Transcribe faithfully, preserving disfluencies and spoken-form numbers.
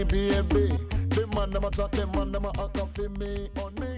me, baby. The man them a chat, them man them a act for me, on me.